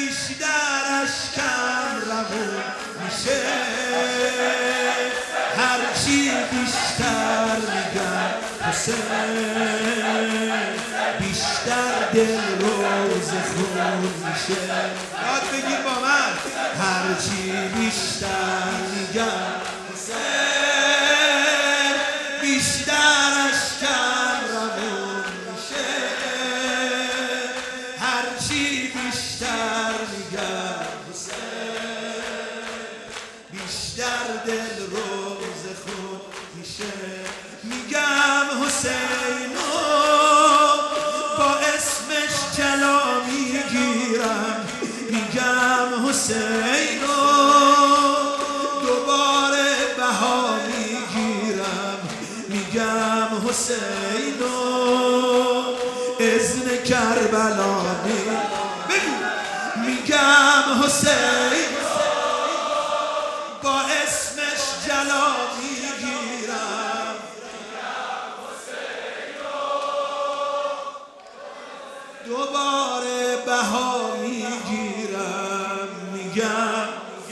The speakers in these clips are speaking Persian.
بیشترش کم روون میشه هرچی بیشتر میگم حسین بیشتر دل روز خون میشه یاد بگیر با من هرچی بیشتر میگم حسین بیشترش کم روون میشه هرچی بیشتر میگم حسین بیشتر دل روز خون میشه میگم حسینو با اسمش جلا میگیرم میگم حسینو دوباره بها میگیرم میگم حسینو اذن کربلا میگم حسین با اسمش جلا میگیرم دوباره بها میگیرم میگم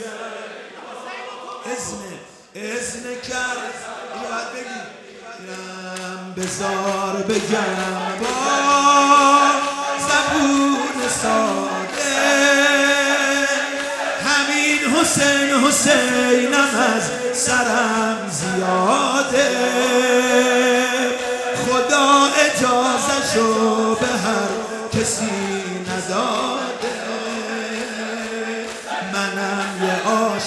اذن کرد باید بگیرم بذار بگم با زبون ساده همین حسین حسینم از سرم زیاده خدا اجازه‌شو به هر کسی نداده منم یه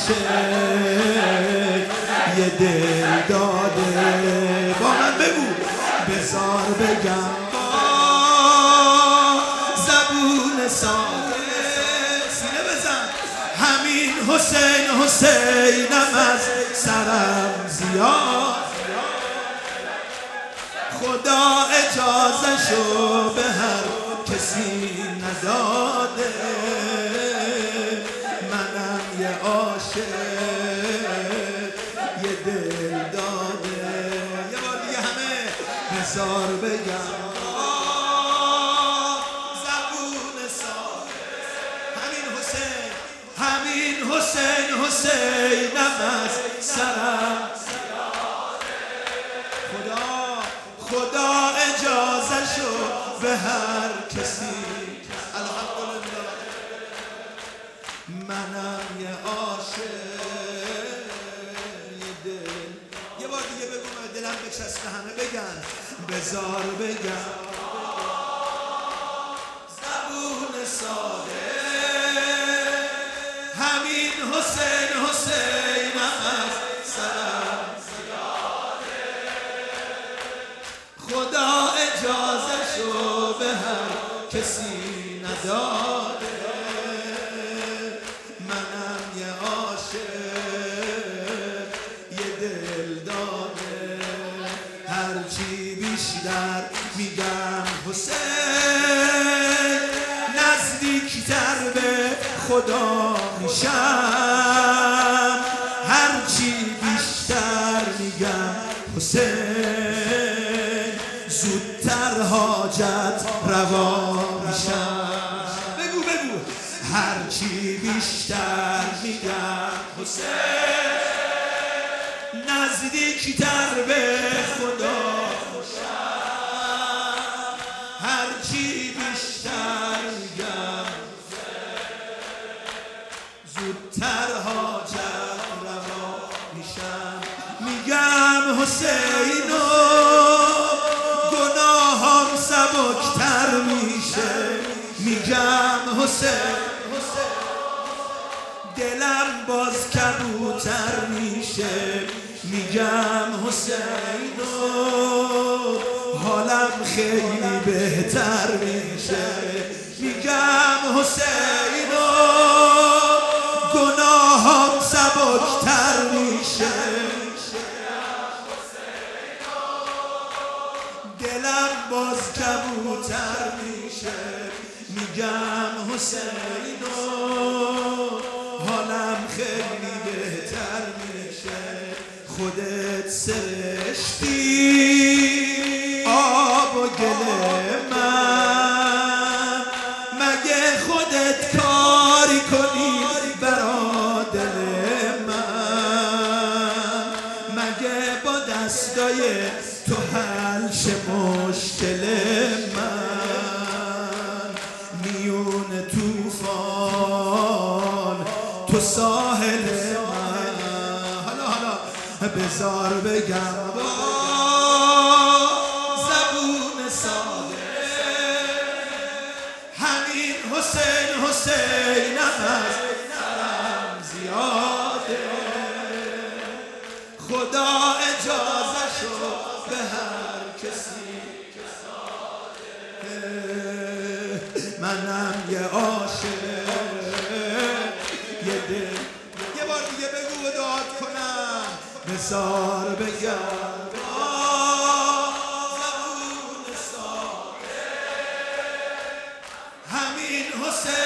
عاشق یه دل داده با من بگو بذار بگم با زبون ساده سینه بزن همین حسین حسینم از سرم زیاد خدا اجازه‌شو به هر کسی نداده منم یه عاشق یه دل داده یه بار دیگه همه بذار بگم زبون ساده همین حسین حسینم از سرم خدا اجازه‌شو به هر کسی الحمدلله منم یه عاشق یه دل یه بار دیگه بگو دلم بچسبه همه بگن بذار بگم زبون ساده همین حسین حسینم از سرم خدا اجازه‌شو به هر کسی نداده منم یه عاشق یه دل داده هرچی بیشتر میگم حسین نزدیکتر به خدا میشم هرچی بیشتر میگم حسین زودتر حاجت روا میشم بگو هرچی بیشتر میگم حسین نزدیکتر به خدا میشم هرچی بیشتر میگم زودتر حاجت روا میشم میگم حسینو سبکتر میشه میگم حسین دلم باز کبوتر میشه میگم حسین حالم خیلی بهتر میشه میگم حسین گناهام سبکتر میشه دلم باز کبوتر میشه میگم حسین حالم خیلی بهتر میشه خودت سرشتی آب و گل من مگه خودت کار چه مشکل من میون توفان تو ساحل من. حالا بذار بگم با زبون ساده همین حسینم از سرم زیاده. خدا اجازه شد به هر کسی منم یه عاشق یه دل. یه بار دیگه بگو و داد کنم بذار بگم با زبون ساده همین حسین